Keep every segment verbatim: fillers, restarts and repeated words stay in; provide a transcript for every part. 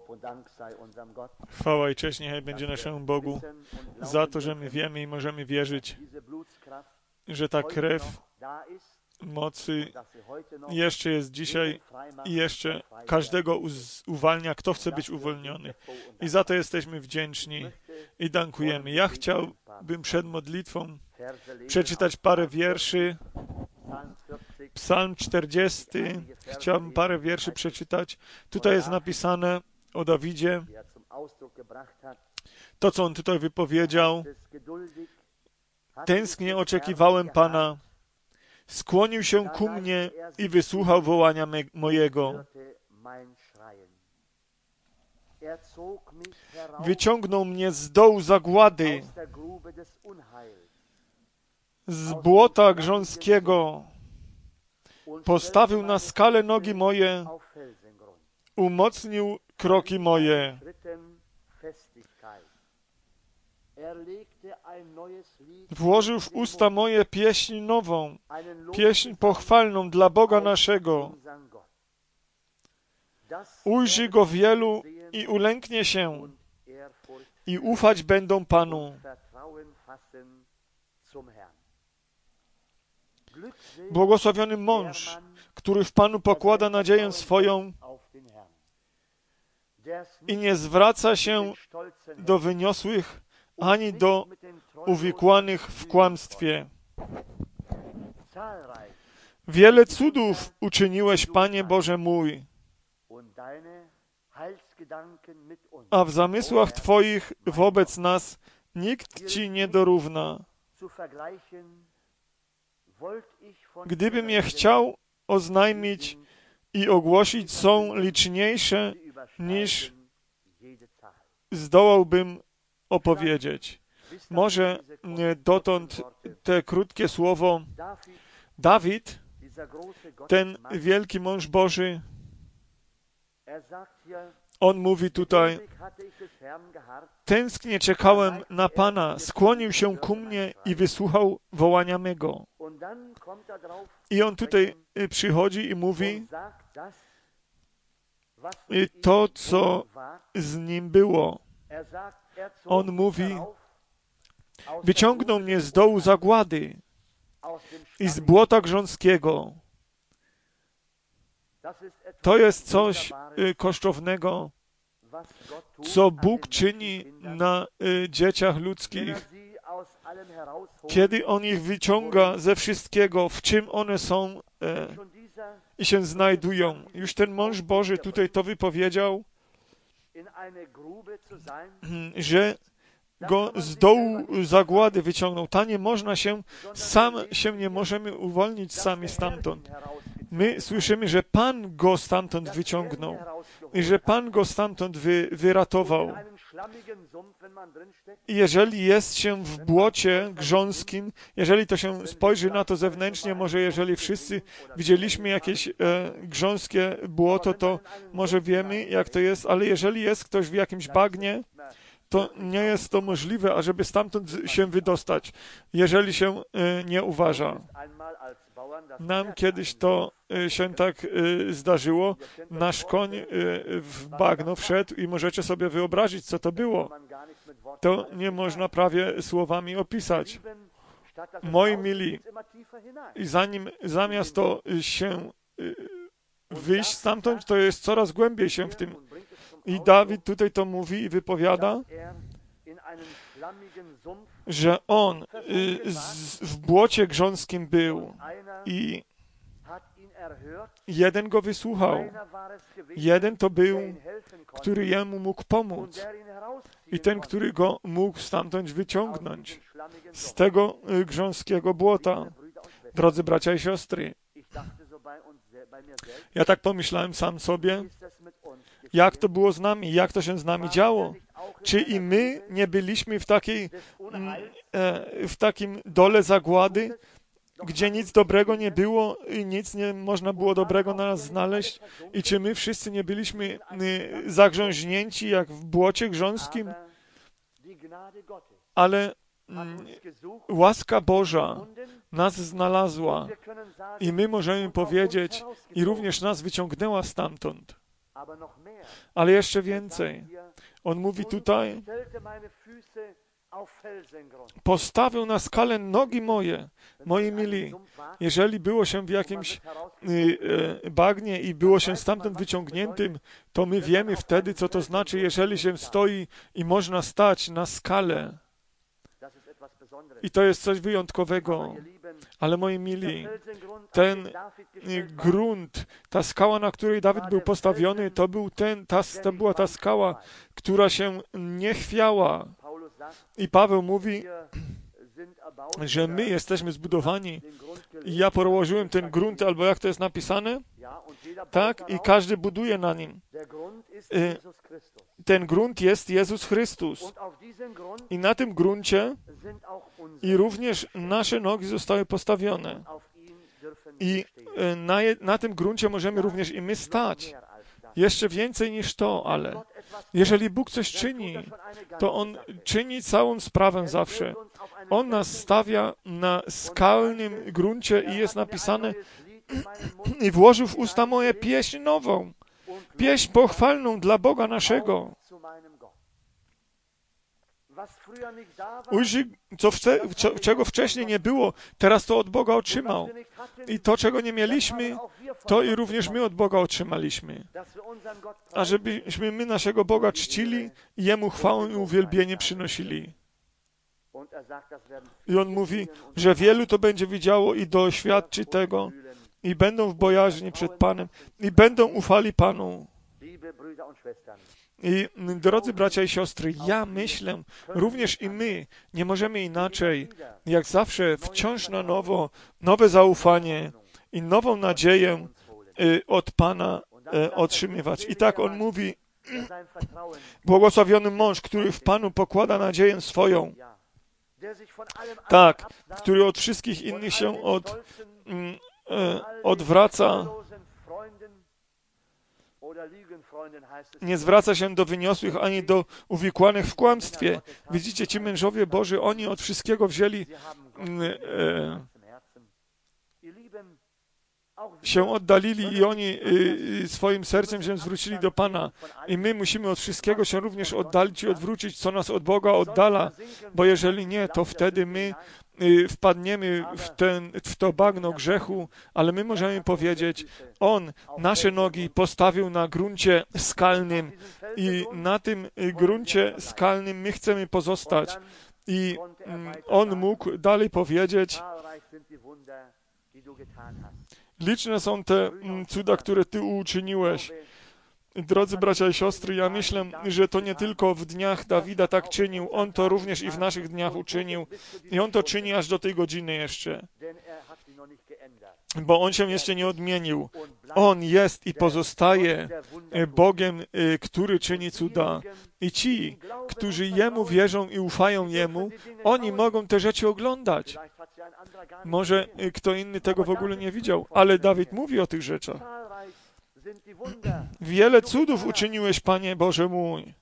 Chwała i cześć niechaj będzie naszemu Bogu za to, że my wiemy i możemy wierzyć, że ta krew mocy jeszcze jest dzisiaj i jeszcze każdego uz- uwalnia, kto chce być uwolniony. I za to jesteśmy wdzięczni i dziękujemy. Ja chciałbym przed modlitwą przeczytać parę wierszy. Psalm czterdziesty. Chciałbym parę wierszy przeczytać. Tutaj jest napisane o Dawidzie. To, co on tutaj wypowiedział. Tęsknie oczekiwałem Pana. Skłonił się ku mnie i wysłuchał wołania me- mojego. Wyciągnął mnie z dołu zagłady, z błota grząskiego. Postawił na skalę nogi moje, umocnił kroki moje. Włożył w usta moje pieśń nową, pieśń pochwalną dla Boga naszego. Ujrzy Go wielu i ulęknie się i ufać będą Panu. Błogosławiony mąż, który w Panu pokłada nadzieję swoją i nie zwraca się do wyniosłych ani do uwikłanych w kłamstwie. Wiele cudów uczyniłeś, Panie Boże mój, a w zamysłach Twoich wobec nas nikt Ci nie dorówna. Gdybym je chciał oznajmić i ogłosić, są liczniejsze niż zdołałbym opowiedzieć. Może dotąd te krótkie słowo. Dawid, ten wielki mąż Boży, on mówi tutaj, tęsknie czekałem na Pana, skłonił się ku mnie i wysłuchał wołania mego. I on tutaj przychodzi i mówi to, co z nim było. On mówi, wyciągnął mnie z dołu zagłady i z błota grząskiego. To jest coś kosztownego, co Bóg czyni na dzieciach ludzkich, kiedy On ich wyciąga ze wszystkiego, w czym one są e, i się znajdują. Już ten mąż Boży tutaj to wypowiedział, że go z dołu zagłady wyciągnął. Ta nie można się, sam się nie możemy uwolnić sami stamtąd. My słyszymy, że Pan go stamtąd wyciągnął i że Pan go stamtąd wy, wyratował. I jeżeli jest się w błocie grząskim, jeżeli to się spojrzy na to zewnętrznie, może jeżeli wszyscy widzieliśmy jakieś e, grząskie błoto, to może wiemy, jak to jest, ale jeżeli jest ktoś w jakimś bagnie, to nie jest to możliwe, ażeby stamtąd się wydostać, jeżeli się e, nie uważa. Nam kiedyś to się tak zdarzyło. Nasz koń w bagno wszedł i możecie sobie wyobrazić, co to było. To nie można prawie słowami opisać. Moi mili, i zanim, zamiast to się wyjść stamtąd, to jest coraz głębiej się w tym. I Dawid tutaj to mówi i wypowiada, że on w błocie grząskim był i jeden go wysłuchał. Jeden to był, który jemu mógł pomóc. I ten, który go mógł stamtąd wyciągnąć. Z tego grząskiego błota. Drodzy bracia i siostry, ja tak pomyślałem sam sobie, jak to było z nami, jak to się z nami działo. Czy i my nie byliśmy w takiej, w takim dole zagłady, gdzie nic dobrego nie było i nic nie można było dobrego na nas znaleźć? I czy my wszyscy nie byliśmy zagrząźnięci jak w błocie grząskim? Ale łaska Boża nas znalazła i my możemy powiedzieć, i również nas wyciągnęła stamtąd. Ale jeszcze więcej. On mówi tutaj, postawił na skalę nogi moje. Moi mili, jeżeli było się w jakimś y, y, bagnie i było się stamtąd wyciągniętym, to my wiemy wtedy, co to znaczy, jeżeli się stoi i można stać na skalę. I to jest coś wyjątkowego. Ale moi mili, ten grunt, ta skała, na której Dawid był postawiony, to, był ten, ta, to była ta skała, która się nie chwiała. I Paweł mówi, że my jesteśmy zbudowani i ja położyłem ten grunt, albo jak to jest napisane? Tak, i każdy buduje na nim. Ten grunt jest Jezus Chrystus. I na tym gruncie i również nasze nogi zostały postawione. I na, je, na tym gruncie możemy również i my stać. Jeszcze więcej niż to, ale jeżeli Bóg coś czyni, to On czyni całą sprawę zawsze. On nas stawia na skalnym gruncie i jest napisane i włożył w usta moje pieśń nową, pieśń pochwalną dla Boga naszego. Ujrzyj, co wce, co, czego wcześniej nie było, teraz to od Boga otrzymał. I to, czego nie mieliśmy, to i również my od Boga otrzymaliśmy. A żebyśmy my naszego Boga czcili i Jemu chwałę i uwielbienie przynosili. I On mówi, że wielu to będzie widziało i doświadczy tego i będą w bojaźni przed Panem i będą ufali Panu. I drodzy bracia i siostry, ja myślę, również i my nie możemy inaczej, jak zawsze wciąż na nowo, nowe zaufanie i nową nadzieję od Pana otrzymywać. I tak On mówi, błogosławiony mąż, który w Panu pokłada nadzieję swoją. Tak, który od wszystkich innych się od, mm, e, odwraca, nie zwraca się do wyniosłych ani do uwikłanych w kłamstwie. Widzicie, ci mężowie Boży, oni od wszystkiego wzięli, e, się oddalili i oni e, swoim sercem się zwrócili do Pana. I my musimy od wszystkiego się również oddalić i odwrócić, co nas od Boga oddala, bo jeżeli nie, to wtedy my wpadniemy w, ten, w to bagno grzechu, ale my możemy powiedzieć, On nasze nogi postawił na gruncie skalnym i na tym gruncie skalnym my chcemy pozostać. I On mógł dalej powiedzieć, liczne są te cuda, które Ty uczyniłeś. Drodzy bracia i siostry, ja myślę, że to nie tylko w dniach Dawida tak czynił, on to również i w naszych dniach uczynił i on to czyni aż do tej godziny jeszcze, bo on się jeszcze nie odmienił. On jest i pozostaje Bogiem, który czyni cuda. I ci, którzy Jemu wierzą i ufają Jemu, oni mogą te rzeczy oglądać. Może kto inny tego w ogóle nie widział, ale Dawid mówi o tych rzeczach. Wiele cudów uczyniłeś, Panie Boże mój.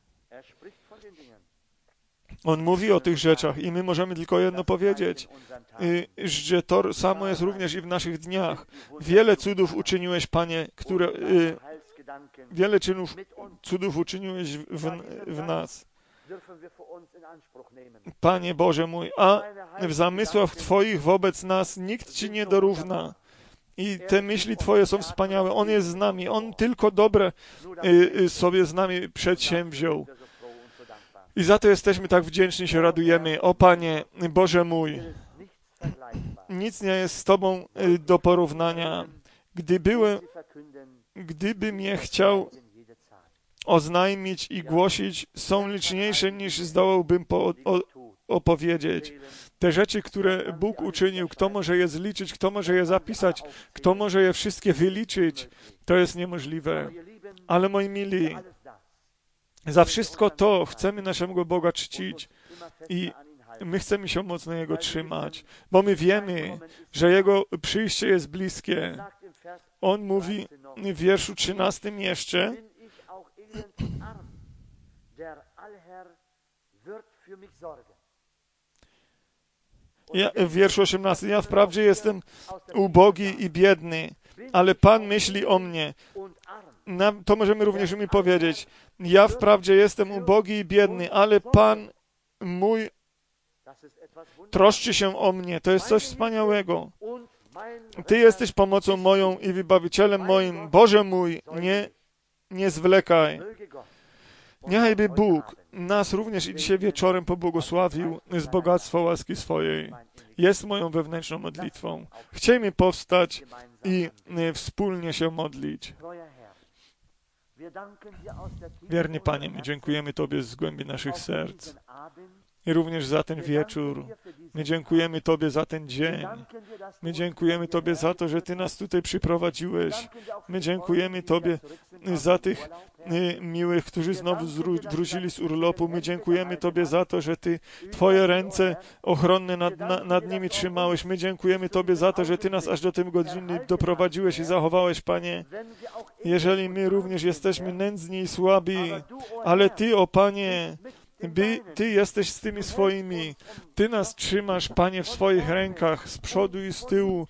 On mówi o tych rzeczach i my możemy tylko jedno powiedzieć, że to samo jest również i w naszych dniach. Wiele cudów uczyniłeś, Panie, które, wiele czynów, cudów uczyniłeś w, w nas. Panie Boże mój, a w zamysłach Twoich wobec nas nikt Ci nie dorówna. I te myśli Twoje są wspaniałe. On jest z nami. On tylko dobre y, sobie z nami przedsięwziął. I za to jesteśmy tak wdzięczni, się radujemy. O Panie, Boże mój, nic nie jest z Tobą y, do porównania. Gdy byłem, gdybym je chciał oznajmić i głosić, są liczniejsze niż zdołałbym po, o, opowiedzieć. Te rzeczy, które Bóg uczynił, kto może je zliczyć, kto może je zapisać, kto może je wszystkie wyliczyć, to jest niemożliwe. Ale moi mili, za wszystko to chcemy naszego Boga czcić i my chcemy się mocno Jego trzymać, bo my wiemy, że Jego przyjście jest bliskie. On mówi w wierszu trzynastym jeszcze, ja, w wierszu osiemnastym, ja wprawdzie jestem ubogi i biedny, ale Pan myśli o mnie. to możemy również mi powiedzieć. Ja wprawdzie jestem ubogi i biedny, ale Pan mój troszczy się o mnie. To jest coś wspaniałego. Ty jesteś pomocą moją i wybawicielem moim. Boże mój, nie, nie zwlekaj. Niechajby Bóg nas również i dzisiaj wieczorem pobłogosławił z bogactwa łaski swojej. Jest moją wewnętrzną modlitwą. Chciejmy powstać i wspólnie się modlić. Wierny Panie, my dziękujemy Tobie z głębi naszych serc i również za ten wieczór. My dziękujemy Tobie za ten dzień. My dziękujemy Tobie za to, że Ty nas tutaj przyprowadziłeś. My dziękujemy Tobie za tych miłych, którzy znowu wrócili z urlopu. My dziękujemy Tobie za to, że Ty Twoje ręce ochronne nad, na, nad nimi trzymałeś. My dziękujemy Tobie za to, że Ty nas aż do tej godziny doprowadziłeś i zachowałeś, Panie. Jeżeli my również jesteśmy nędzni i słabi, ale Ty, o Panie, By, Ty jesteś z tymi swoimi. Ty nas trzymasz, Panie, w swoich rękach, z przodu i z tyłu.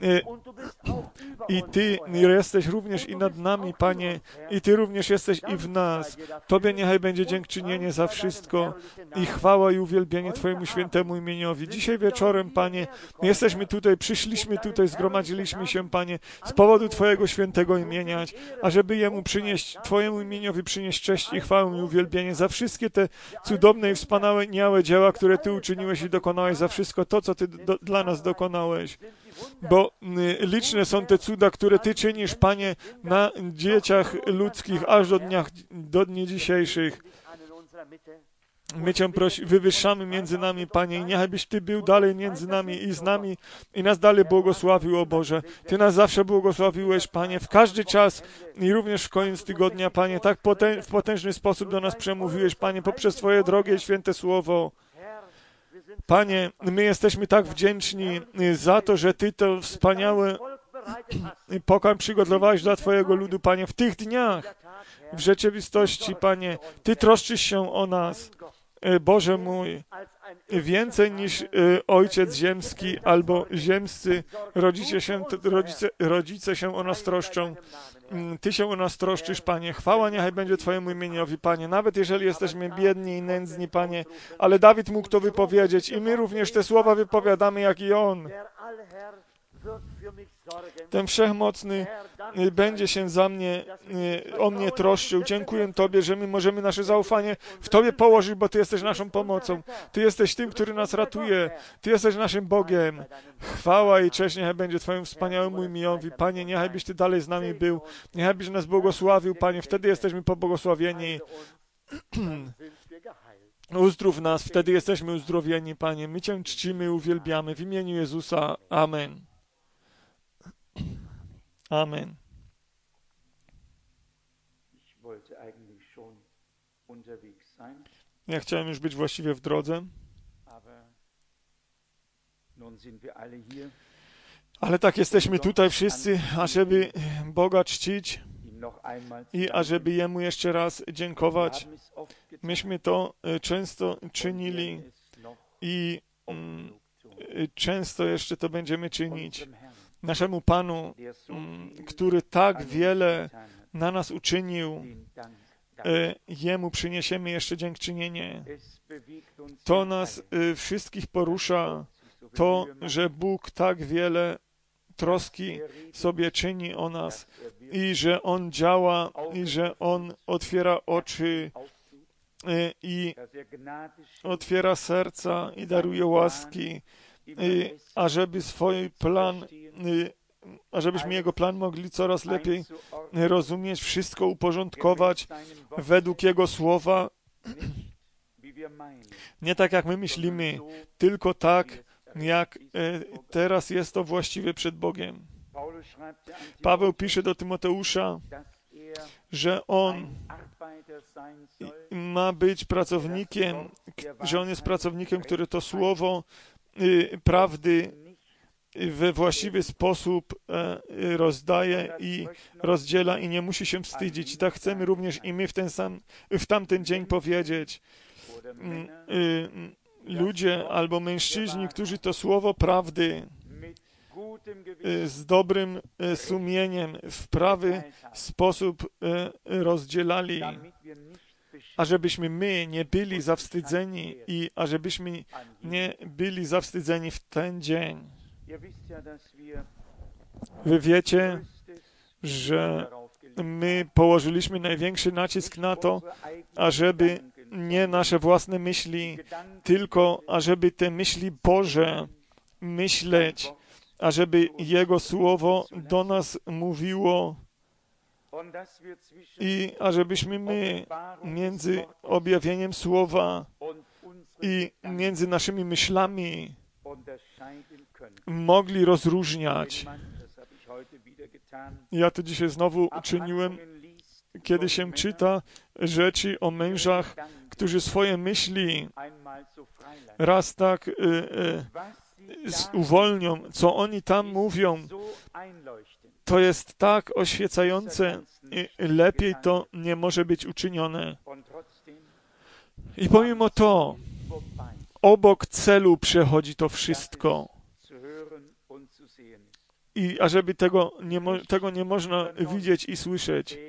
I Ty jesteś również i nad nami, Panie, i Ty również jesteś i w nas. Tobie niechaj będzie dziękczynienie za wszystko i chwała i uwielbienie Twojemu świętemu imieniowi. Dzisiaj wieczorem, Panie, jesteśmy tutaj, przyszliśmy tutaj, zgromadziliśmy się, Panie, z powodu Twojego świętego imienia, ażeby Jemu przynieść, Twojemu imieniowi przynieść cześć i chwałę i uwielbienie za wszystkie te cudowne i wspaniałe dzieła, które Ty uczyniłeś i dokonałeś, za wszystko to, co Ty do, dla nas dokonałeś. Bo y, liczne są te cuda, które Ty czynisz, Panie, na dzieciach ludzkich, aż do, dnia, do dni dzisiejszych. My Cię prosi, wywyższamy między nami, Panie, i niechajbyś Ty był dalej między nami i z nami i nas dalej błogosławił, o Boże. Ty nas zawsze błogosławiłeś, Panie, w każdy czas i również w koniec tygodnia, Panie, tak potę- w potężny sposób do nas przemówiłeś, Panie, poprzez Twoje drogie i święte słowo. Panie, my jesteśmy tak wdzięczni za to, że Ty to wspaniałe pokarm przygotowałeś dla Twojego ludu, Panie, w tych dniach. W rzeczywistości, Panie, Ty troszczysz się o nas, Boże mój, więcej niż Ojciec ziemski albo ziemscy rodzice się, rodzice, rodzice się o nas troszczą. Ty się o nas troszczysz, Panie. Chwała niechaj będzie Twojemu imieniowi, Panie. Nawet jeżeli jesteśmy biedni i nędzni, Panie, ale Dawid mógł to wypowiedzieć i my również te słowa wypowiadamy, jak i on. Ten Wszechmocny będzie się za mnie, o mnie troszczył. Dziękuję Tobie, że my możemy nasze zaufanie w Tobie położyć, bo Ty jesteś naszą pomocą. Ty jesteś tym, który nas ratuje. Ty jesteś naszym Bogiem. Chwała i cześć niechaj będzie Twojemu wspaniałemu imieniowi. Panie, niechaj byś Ty dalej z nami był. Niechaj byś nas błogosławił, Panie. Wtedy jesteśmy pobłogosławieni. Uzdrów nas, wtedy jesteśmy uzdrowieni, Panie. My Cię czcimy, uwielbiamy. W imieniu Jezusa. Amen. Amen. Ja chciałem już być właściwie w drodze, ale tak jesteśmy tutaj wszyscy, ażeby Boga czcić i ażeby Jemu jeszcze raz dziękować. Myśmy to często czynili i mm, często jeszcze to będziemy czynić. Naszemu Panu, który tak wiele na nas uczynił, Jemu przyniesiemy jeszcze dziękczynienie. To nas wszystkich porusza, to, że Bóg tak wiele troski sobie czyni o nas i że On działa i że On otwiera oczy i otwiera serca i daruje łaski, ażeby swój plan, ażebyśmy Jego plan mogli coraz lepiej rozumieć, wszystko uporządkować według Jego słowa. Nie tak, jak my myślimy, tylko tak, jak teraz jest to właściwe przed Bogiem. Paweł pisze do Tymoteusza, że on ma być pracownikiem, że on jest pracownikiem, który to słowo prawdy we właściwy sposób rozdaje i rozdziela i nie musi się wstydzić. I tak chcemy również i my w ten sam, w tamten dzień powiedzieć. Ludzie albo mężczyźni, którzy to słowo prawdy z dobrym sumieniem w prawy sposób rozdzielali, ażebyśmy my nie byli zawstydzeni i ażebyśmy nie byli zawstydzeni w ten dzień. Wy wiecie, że my położyliśmy największy nacisk na to, ażeby nie nasze własne myśli, tylko ażeby te myśli Boże myśleć, ażeby Jego Słowo do nas mówiło i ażebyśmy my między objawieniem Słowa i między naszymi myślami mogli rozróżniać. Ja to dzisiaj znowu uczyniłem, kiedy się czyta rzeczy o mężach, którzy swoje myśli raz tak y, y, uwolnią, co oni tam mówią, to jest tak oświecające i lepiej to nie może być uczynione. I pomimo to, obok celu przechodzi to wszystko. I ażeby tego nie, mo- tego nie można widzieć i słyszeć.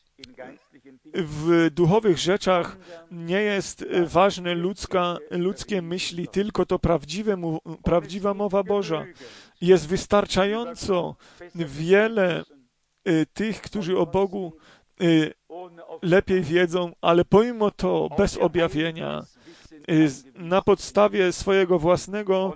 W duchowych rzeczach nie jest ważne ludzka, ludzkie myśli, tylko to prawdziwe, mu- prawdziwa mowa Boża. Jest wystarczająco wiele y, tych, którzy o Bogu y, lepiej wiedzą, ale pomimo to bez objawienia, y, na podstawie swojego własnego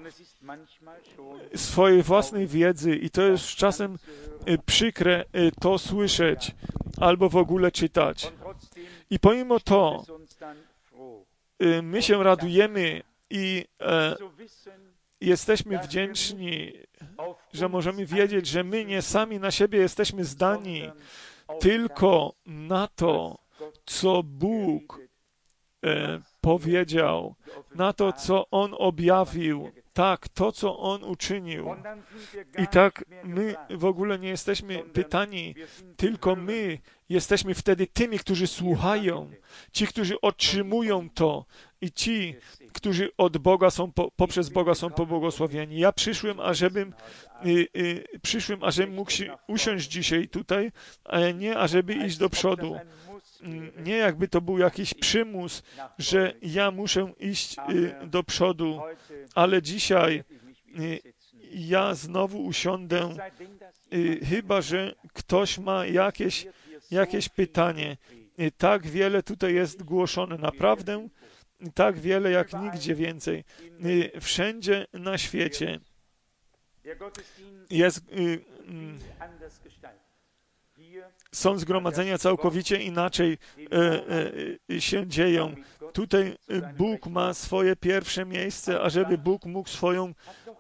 swojej własnej wiedzy i to jest czasem y, przykre y, to słyszeć albo w ogóle czytać. I pomimo to y, my się radujemy i e, jesteśmy wdzięczni, że możemy wiedzieć, że my nie sami na siebie jesteśmy zdani, tylko na to, co Bóg e, powiedział, na to, co On objawił. Tak, to, co On uczynił. I tak my w ogóle nie jesteśmy pytani, tylko my jesteśmy wtedy tymi, którzy słuchają, ci, którzy otrzymują to i ci, którzy od Boga są, po, poprzez Boga są pobłogosławieni. Ja przyszłem, ażebym, y, y, przyszłem, ażebym mógł się usiąść dzisiaj tutaj, a nie ażeby iść do przodu. Nie jakby to był jakiś przymus, że ja muszę iść y, do przodu, ale dzisiaj y, ja znowu usiądę, y, chyba że ktoś ma jakieś, jakieś pytanie. Y, tak wiele tutaj jest głoszone, naprawdę tak wiele jak nigdzie więcej. Y, wszędzie na świecie jest... Y, y, są zgromadzenia całkowicie inaczej e, e, się dzieją. Tutaj Bóg ma swoje pierwsze miejsce, ażeby Bóg mógł swoją,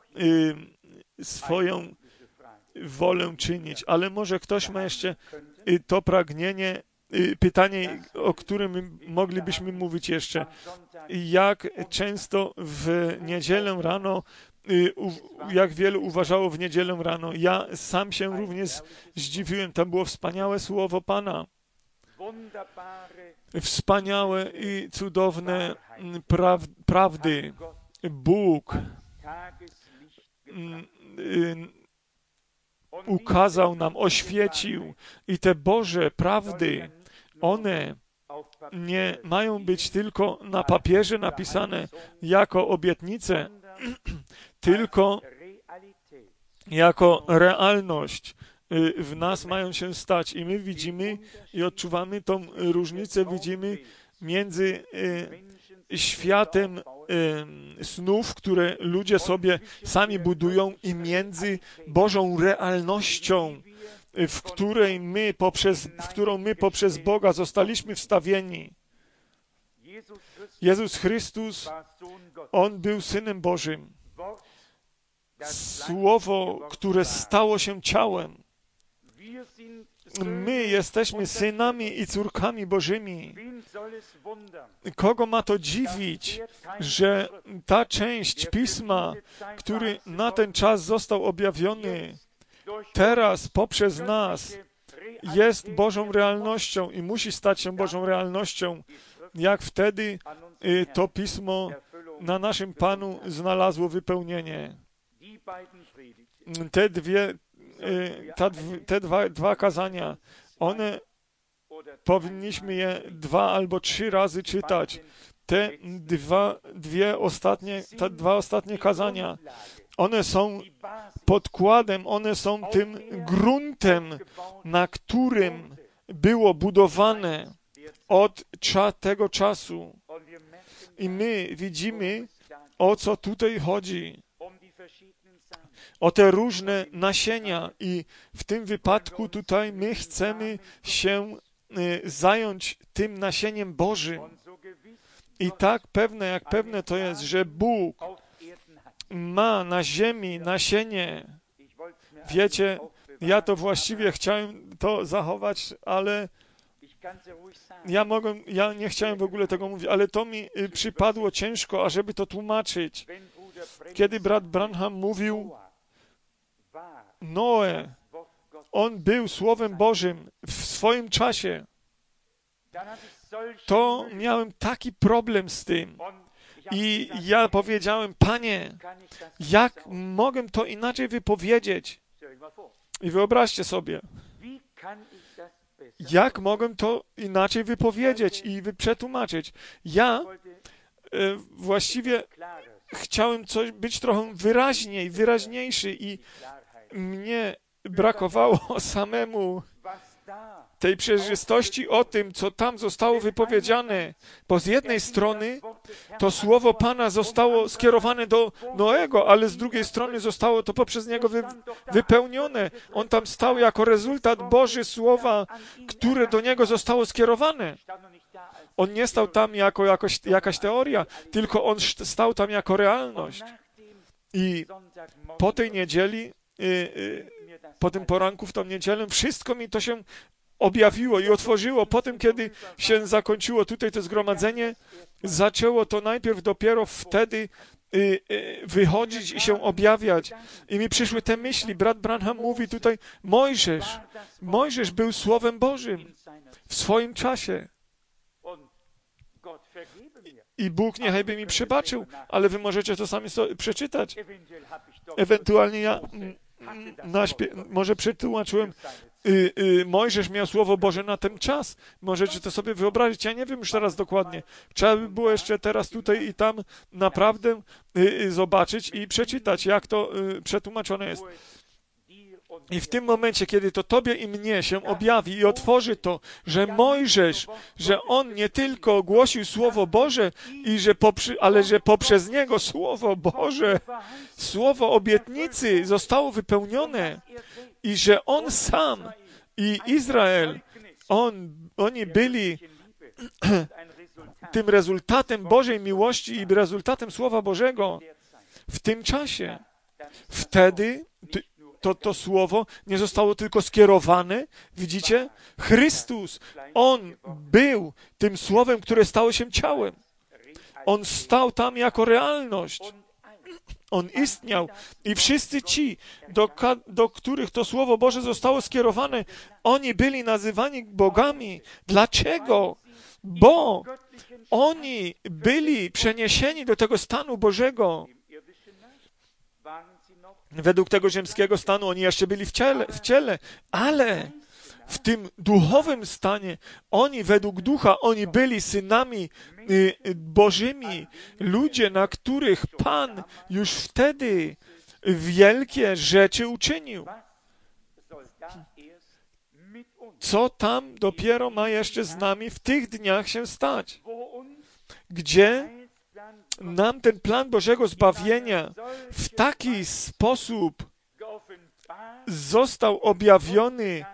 e, swoją wolę czynić. Ale może ktoś ma jeszcze e, to pragnienie, e, pytanie, o którym moglibyśmy mówić jeszcze. Jak często w niedzielę rano jak wielu uważało w niedzielę rano. Ja sam się również zdziwiłem. Tam było wspaniałe słowo Pana. Wspaniałe i cudowne praw, prawdy. Bóg ukazał nam, oświecił i te Boże prawdy, one nie mają być tylko na papierze napisane jako obietnice, tylko jako realność w nas mają się stać. I my widzimy i odczuwamy tą różnicę, widzimy między światem snów, które ludzie sobie sami budują, i między Bożą realnością, w której my poprzez, w którą my poprzez Boga zostaliśmy wstawieni. Jezus Chrystus, On był Synem Bożym. Słowo, które stało się ciałem. My jesteśmy synami i córkami Bożymi. Kogo ma to dziwić, że ta część Pisma, który na ten czas został objawiony, teraz poprzez nas jest Bożą realnością i musi stać się Bożą realnością, jak wtedy to Pismo na naszym Panu znalazło wypełnienie. te dwie, ta, te dwa, dwa kazania, one powinniśmy je dwa albo trzy razy czytać. Te dwa, dwie ostatnie, te dwa ostatnie kazania, one są podkładem, one są tym gruntem, na którym było budowane od cza, tego czasu. I my widzimy, o co tutaj chodzi. O te różne nasienia. I w tym wypadku tutaj my chcemy się y, zająć tym nasieniem Bożym. I tak pewne, jak pewne to jest, że Bóg ma na ziemi nasienie. Wiecie, ja to właściwie chciałem to zachować, ale ja mogę, ja nie chciałem w ogóle tego mówić, ale to mi przypadło ciężko, ażeby to tłumaczyć. Kiedy brat Branham mówił, Noe, on był Słowem Bożym w swoim czasie, to miałem taki problem z tym. I ja powiedziałem, Panie, jak mogę to inaczej wypowiedzieć? I wyobraźcie sobie, jak mogę to inaczej wypowiedzieć i przetłumaczyć? Ja e, właściwie chciałem coś być trochę wyraźniej, wyraźniejszy i mnie brakowało samemu tej przejrzystości o tym, co tam zostało wypowiedziane. Bo z jednej strony to słowo Pana zostało skierowane do Noego, ale z drugiej strony zostało to poprzez niego wy, wypełnione. On tam stał jako rezultat Boży Słowa, które do niego zostało skierowane. On nie stał tam jako jakoś, jakaś teoria, tylko on stał tam jako realność. I po tej niedzieli, y, y, po tym poranku w tą niedzielę, wszystko mi to się objawiło i otworzyło. Potem, kiedy się zakończyło tutaj to zgromadzenie, zaczęło to najpierw dopiero wtedy y, y, wychodzić i się objawiać. I mi przyszły te myśli. Brat Branham mówi tutaj, Mojżesz, Mojżesz był Słowem Bożym w swoim czasie. I Bóg niechaj by mi przebaczył, ale wy możecie to sami sobie przeczytać. Ewentualnie ja naśpie- może przetłumaczyłem, y, y, Mojżesz miał Słowo Boże na ten czas. Możecie to sobie wyobrazić. Ja nie wiem już teraz dokładnie. Trzeba by było jeszcze teraz tutaj i tam naprawdę y, y, zobaczyć i przeczytać, jak to y, przetłumaczone jest. I w tym momencie, kiedy to Tobie i mnie się objawi i otworzy to, że Mojżesz, że on nie tylko głosił Słowo Boże, i że poprzy, ale że poprzez niego Słowo Boże, Słowo obietnicy zostało wypełnione i że on sam i Izrael, on, oni byli tym rezultatem Bożej miłości i rezultatem Słowa Bożego w tym czasie. Wtedy To, to słowo nie zostało tylko skierowane. Widzicie? Chrystus, On był tym słowem, które stało się ciałem. On stał tam jako realność. On istniał. I wszyscy ci, do, do których to Słowo Boże zostało skierowane, oni byli nazywani bogami. Dlaczego? Bo oni byli przeniesieni do tego stanu Bożego. Według tego ziemskiego stanu oni jeszcze byli w ciele, w ciele, ale w tym duchowym stanie oni według ducha, oni byli synami y, Bożymi. Ludzie, na których Pan już wtedy wielkie rzeczy uczynił. Co tam dopiero ma jeszcze z nami w tych dniach się stać? Gdzie nam ten plan Bożego zbawienia w taki sposób został objawiony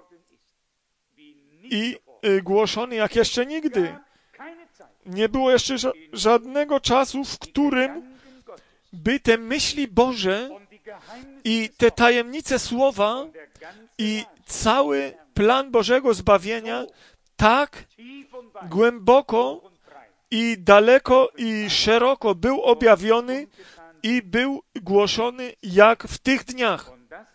i głoszony jak jeszcze nigdy. Nie było jeszcze ża- żadnego czasu, w którym by te myśli Boże i te tajemnice Słowa i cały plan Bożego zbawienia tak głęboko i daleko i szeroko był objawiony i był głoszony jak w tych dniach.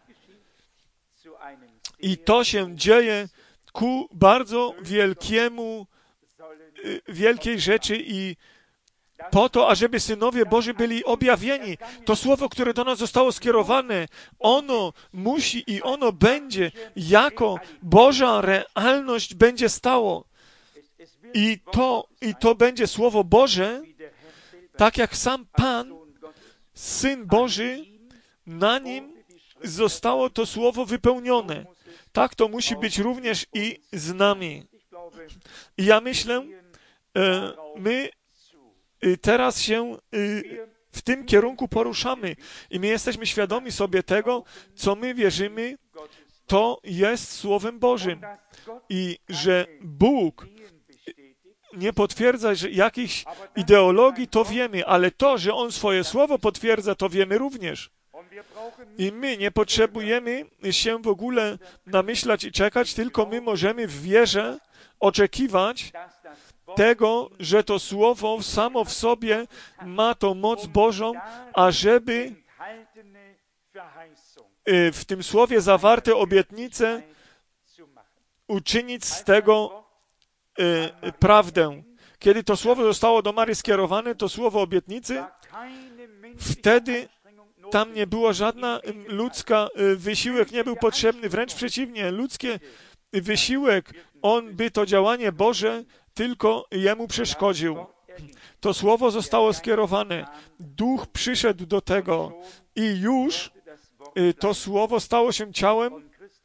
I to się dzieje ku bardzo wielkiemu, wielkiej rzeczy i po to, ażeby synowie Boży byli objawieni. To słowo, które do nas zostało skierowane, ono musi i ono będzie jako Boża realność będzie stało. I to, i to będzie Słowo Boże, tak jak sam Pan, Syn Boży, na nim zostało to Słowo wypełnione. Tak to musi być również i z nami. I ja myślę, my teraz się w tym kierunku poruszamy i my jesteśmy świadomi sobie tego, co my wierzymy, to jest Słowem Bożym. I że Bóg nie potwierdza że jakichś ideologii, to wiemy, ale to, że On swoje Słowo potwierdza, to wiemy również. I my nie potrzebujemy się w ogóle namyślać i czekać, tylko my możemy w wierze oczekiwać tego, że to Słowo samo w sobie ma tą moc Bożą, ażeby w tym Słowie zawarte obietnice uczynić z tego y, prawdę. Kiedy to Słowo zostało do Maryi skierowane, to Słowo obietnicy, wtedy tam nie było żadna ludzka wysiłek, nie był potrzebny, wręcz przeciwnie, ludzkie wysiłek, on by to działanie Boże tylko jemu przeszkodził. To Słowo zostało skierowane, Duch przyszedł do tego i już to Słowo stało się ciałem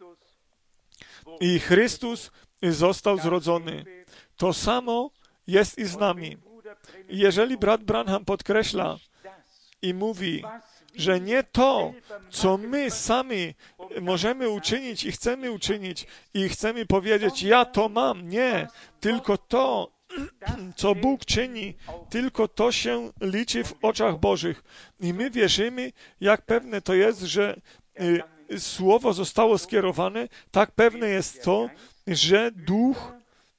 i Chrystus został zrodzony. To samo jest i z nami. Jeżeli brat Branham podkreśla i mówi, że nie to, co my sami możemy uczynić i chcemy uczynić i chcemy powiedzieć, ja to mam, nie, tylko to, co Bóg czyni, tylko to się liczy w oczach Bożych. I my wierzymy, jak pewne to jest, że y, Słowo zostało skierowane, tak pewne jest to, że Duch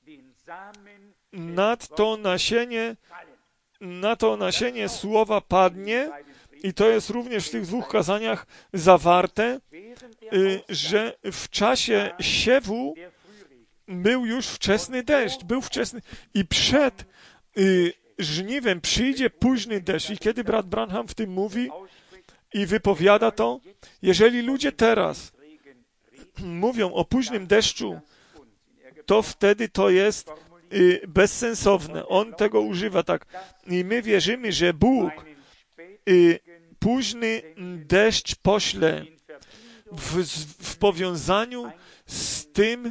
nad to nasienie, na to nasienie Słowa padnie i to jest również w tych dwóch kazaniach zawarte, y, że w czasie siewu był już wczesny deszcz, był wczesny i przed y, żniwem przyjdzie późny deszcz. I kiedy brat Branham w tym mówi i wypowiada to, jeżeli ludzie teraz mówią o późnym deszczu, to wtedy to jest y, bezsensowne. On tego używa tak. I my wierzymy, że Bóg y, późny deszcz pośle w, w powiązaniu z tym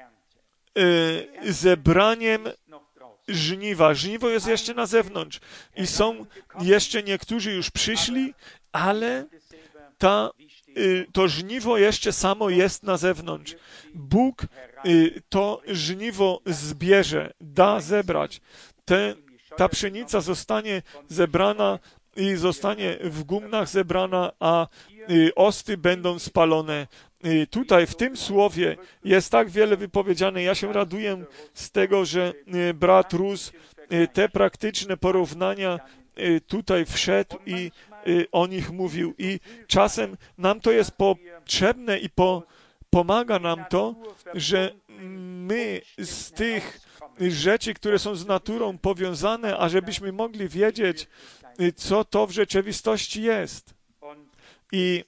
y, zebraniem żniwa. Żniwo jest jeszcze na zewnątrz i są jeszcze niektórzy już przyszli, ale ta, y, to żniwo jeszcze samo jest na zewnątrz. Bóg y, to żniwo zbierze, da zebrać. Te, ta pszenica zostanie zebrana i zostanie w gumnach zebrana, a y, osty będą spalone. Y, tutaj w tym słowie jest tak wiele wypowiedziane. Ja się raduję z tego, że y, brat Rus y, te praktyczne porównania y, tutaj wszedł i y, o nich mówił. I czasem nam to jest potrzebne i po, pomaga nam to, że my z tych rzeczy, które są z naturą powiązane, ażebyśmy mogli wiedzieć, co to w rzeczywistości jest. I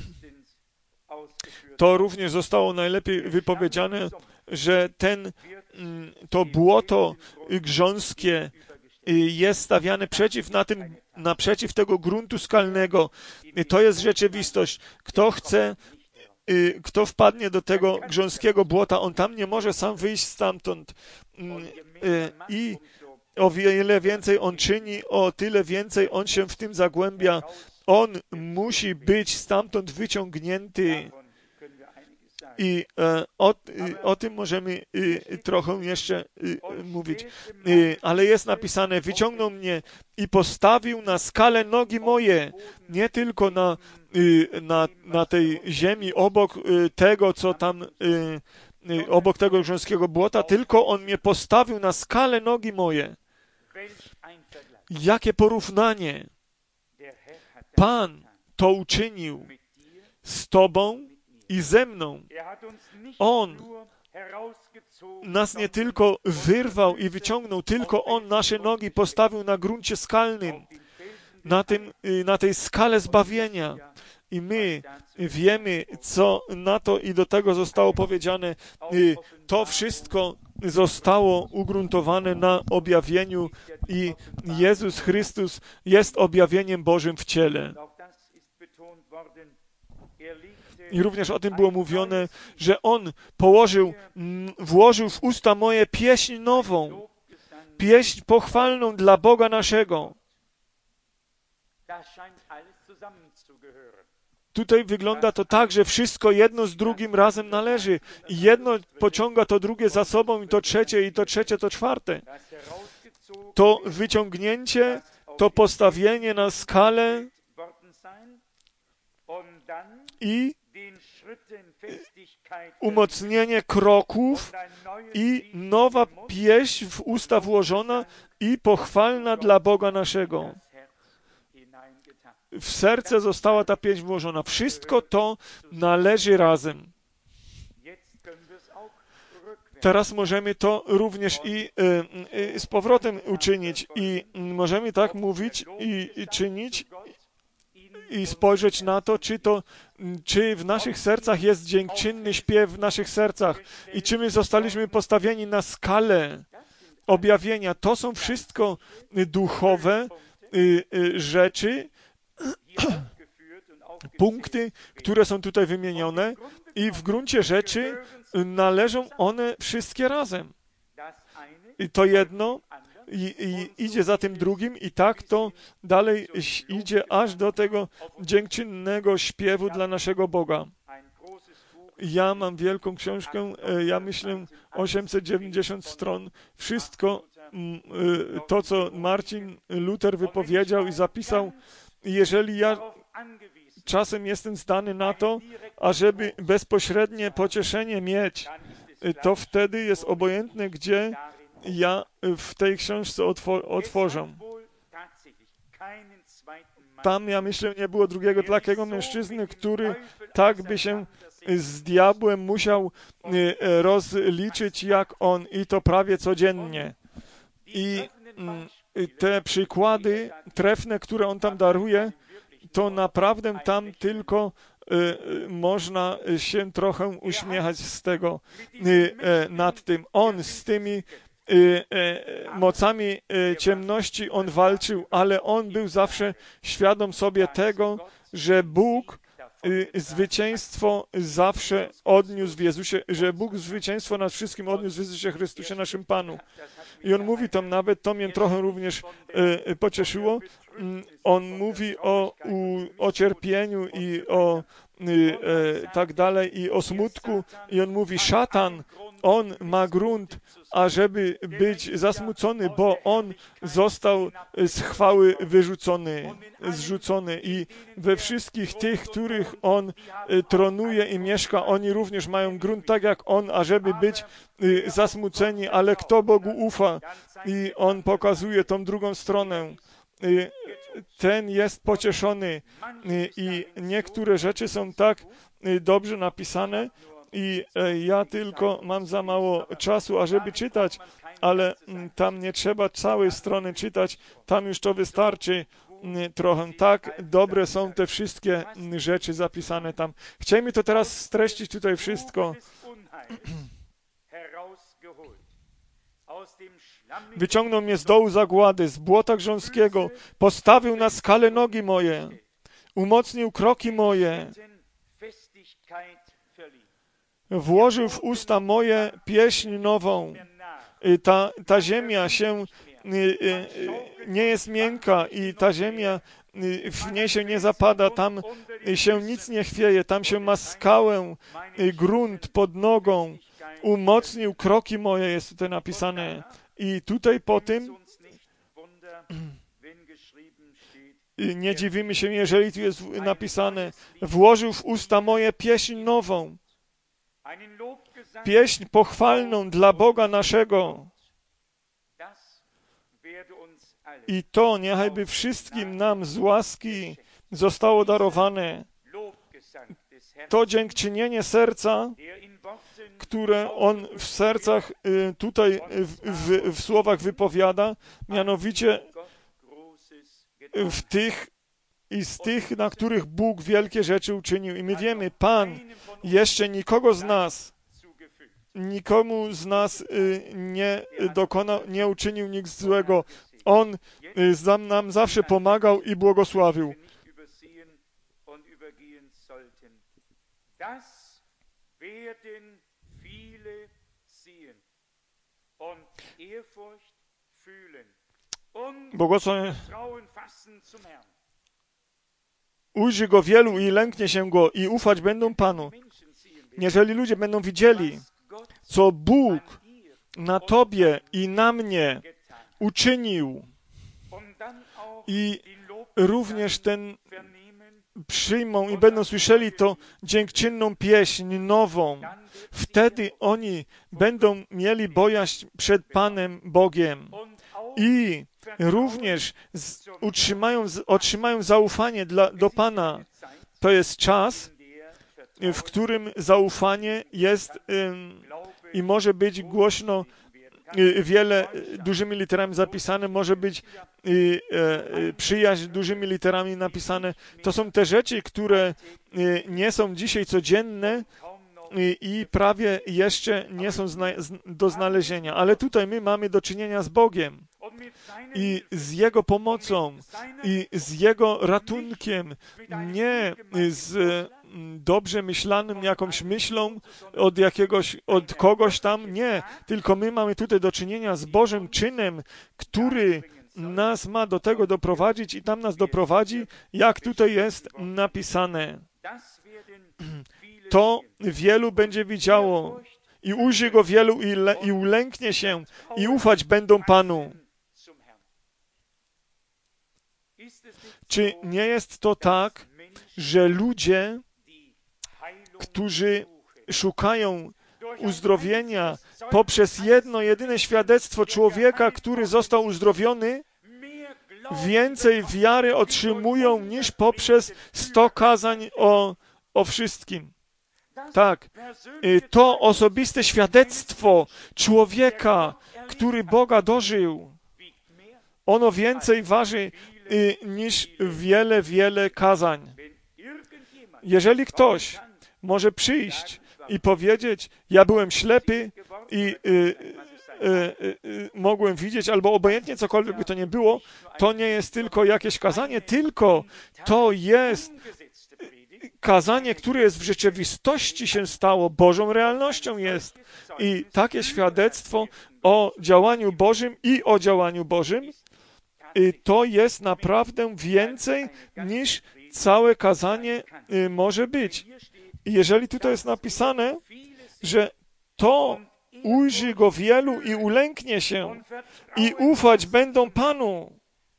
to również zostało najlepiej wypowiedziane, że ten, to błoto grząskie jest stawiane przeciw, na tym, naprzeciw tego gruntu skalnego. To jest rzeczywistość. Kto chce, kto wpadnie do tego grząskiego błota, on tam nie może sam wyjść stamtąd. I o wiele więcej on czyni, o tyle więcej on się w tym zagłębia. On musi być stamtąd wyciągnięty. I e, o, y, o tym możemy y, trochę jeszcze y, mówić. Y, ale jest napisane, wyciągnął mnie i postawił na skalę nogi moje, nie tylko na, y, na, na tej ziemi obok y, tego, co tam, y, y, obok tego grząskiego błota, tylko on mnie postawił na skalę nogi moje. Jakie porównanie! Pan to uczynił z Tobą i ze mną. On nas nie tylko wyrwał i wyciągnął, tylko On nasze nogi postawił na gruncie skalnym, na, tym, na tej skale zbawienia. I my wiemy, co na to i do tego zostało powiedziane. To wszystko zostało ugruntowane na objawieniu i Jezus Chrystus jest objawieniem Bożym w ciele. I również o tym było mówione, że On położył, włożył w usta moje pieśń nową, pieśń pochwalną dla Boga naszego. Tutaj wygląda to tak, że wszystko jedno z drugim razem należy. I jedno pociąga to drugie za sobą, i to trzecie, i to trzecie, to czwarte. To wyciągnięcie, to postawienie na skalę i umocnienie kroków i nowa pieśń w usta włożona i pochwalna dla Boga naszego. W serce została ta pieśń włożona. Wszystko to należy razem. Teraz możemy to również i y, y, z powrotem uczynić i możemy tak mówić i, i czynić i spojrzeć na to, czy to, czy w naszych sercach jest dziękczynny śpiew w naszych sercach i czy my zostaliśmy postawieni na skalę objawienia. To są wszystko duchowe y, y, rzeczy, punkty, które są tutaj wymienione i w gruncie rzeczy należą one wszystkie razem. I to jedno i, i idzie za tym drugim i tak to dalej idzie aż do tego dziękczynnego śpiewu dla naszego Boga. Ja mam wielką książkę, ja myślę osiemset dziewięćdziesiąt stron. Wszystko to, co Marcin Luther wypowiedział i zapisał, jeżeli ja czasem jestem zdany na to, ażeby bezpośrednie pocieszenie mieć, to wtedy jest obojętne, gdzie ja w tej książce otwor- otworzę. Tam, ja myślę, nie było drugiego takiego mężczyzny, który tak by się z diabłem musiał rozliczyć jak on, i to prawie codziennie. I te przykłady trefne, które on tam daruje, to naprawdę tam tylko y, można się trochę uśmiechać z tego, y, y, nad tym. On z tymi y, y, mocami y, ciemności, on walczył, ale on był zawsze świadom sobie tego, że Bóg y, zwycięstwo zawsze odniósł w Jezusie, że Bóg zwycięstwo nad wszystkim odniósł w Jezusie Chrystusie, naszym Panu. I on mówi tam nawet, to mnie trochę również y, pocieszyło, on mówi o, u, o cierpieniu i o y, y, tak dalej, i o smutku, i on mówi, szatan, on ma grunt, ażeby być zasmucony, bo on został z chwały wyrzucony, zrzucony, i we wszystkich tych, których on y, tronuje i mieszka, oni również mają grunt tak jak on, ażeby być y, zasmuceni, ale kto Bogu ufa, i on pokazuje tą drugą stronę, y, ten jest pocieszony, y, i niektóre rzeczy są tak y, dobrze napisane, i ja tylko mam za mało czasu, ażeby czytać, ale tam nie trzeba całej strony czytać, tam już to wystarczy trochę. Tak dobre są te wszystkie rzeczy zapisane tam. Chcielibyśmy to teraz streścić tutaj wszystko. Wyciągnął mnie z dołu zagłady, z błota grząskiego, postawił na skalę nogi moje, umocnił kroki moje, włożył w usta moje pieśń nową. Ta, ta ziemia się nie jest miękka i ta ziemia w niej się nie zapada, tam się nic nie chwieje, tam się ma skałę, grunt pod nogą. Umocnił kroki moje, jest tutaj napisane. I tutaj po tym nie dziwimy się, jeżeli tu jest napisane, włożył w usta moje pieśń nową. Pieśń pochwalną dla Boga naszego. I to niechajby wszystkim nam z łaski zostało darowane. to dziękczynienie serca, które On w sercach tutaj w, w, w słowach wypowiada, mianowicie w tych i z tych, na których Bóg wielkie rzeczy uczynił. I my wiemy, Pan jeszcze nikogo z nas, nikomu z nas nie dokonał, nie uczynił nic złego. On nam zawsze pomagał i błogosławił. Błogosławię. Ujrzy Go wielu i lęknie się Go i ufać będą Panu. Jeżeli ludzie będą widzieli, co Bóg na Tobie i na mnie uczynił i również ten przyjmą i będą słyszeli to dziękczynną pieśń nową, wtedy oni będą mieli bojaźń przed Panem Bogiem i również z, utrzymają, otrzymają zaufanie dla, do Pana. To jest czas, w którym zaufanie jest ym, i może być głośno y, wiele dużymi literami zapisane, może być y, y, przyjaźń dużymi literami napisane. To są te rzeczy, które y, nie są dzisiaj codzienne y, i prawie jeszcze nie są zna, z, do znalezienia. Ale tutaj my mamy do czynienia z Bogiem i z Jego pomocą i z Jego ratunkiem, nie z dobrze myślanym jakąś myślą od jakiegoś, od kogoś tam, nie, tylko my mamy tutaj do czynienia z Bożym czynem, który nas ma do tego doprowadzić i tam nas doprowadzi, jak tutaj jest napisane. To wielu będzie widziało i ujrzy Go wielu i, le, i ulęknie się i ufać będą Panu. Czy nie jest to tak, że ludzie, którzy szukają uzdrowienia poprzez jedno, jedyne świadectwo człowieka, który został uzdrowiony, więcej wiary otrzymują niż poprzez sto kazań o, o wszystkim? Tak, to osobiste świadectwo człowieka, który Boga dożył, ono więcej waży niż wiele, wiele kazań. Jeżeli ktoś może przyjść i powiedzieć, ja byłem ślepy i y, y, y, y, mogłem widzieć, albo obojętnie cokolwiek by to nie było, to nie jest tylko jakieś kazanie, tylko to jest kazanie, które jest w rzeczywistości się stało, Bożą realnością jest. I takie świadectwo o działaniu Bożym i o działaniu Bożym, y, to jest naprawdę więcej niż całe kazanie y, może być. I jeżeli tutaj jest napisane, że to ujrzy Go wielu i ulęknie się i ufać będą Panu,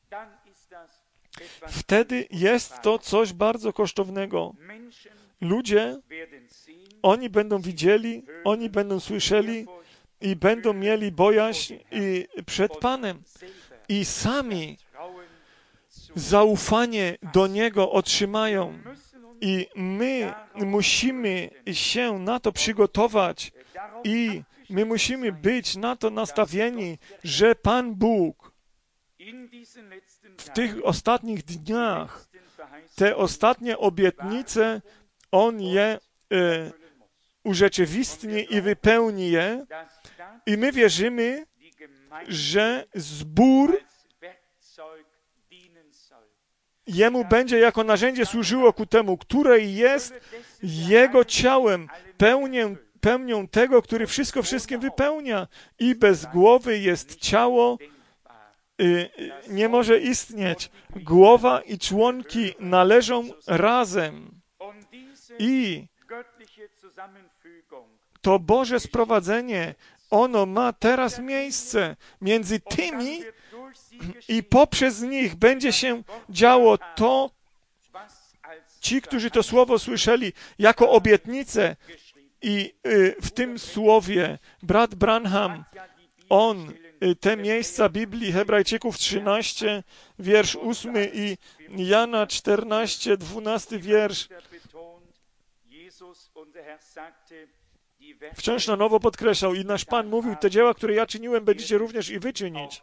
wtedy jest to coś bardzo kosztownego. Ludzie, oni będą widzieli, oni będą słyszeli i będą mieli bojaźń i przed Panem. I sami zaufanie do Niego otrzymają. I my musimy się na to przygotować i my musimy być na to nastawieni, że Pan Bóg w tych ostatnich dniach, te ostatnie obietnice, On je e, urzeczywistni i wypełni je. I my wierzymy, że zbór Jemu będzie jako narzędzie służyło ku temu, które jest Jego ciałem, pełnią, pełnią tego, który wszystko wszystkim wypełnia. I bez głowy jest ciało, y, nie może istnieć. Głowa i członki należą razem. I to Boże sprowadzenie, ono ma teraz miejsce między tymi i poprzez nich będzie się działo to, ci, którzy to słowo słyszeli jako obietnicę. I y, w tym słowie brat Branham, on y, te miejsca Biblii, Hebrajczyków trzynaście, wiersz ósmy i Jana czternaście, dwunasty wiersz, Wciąż na nowo podkreślał i nasz Pan mówił, te dzieła, które ja czyniłem, będziecie również i wy czynić.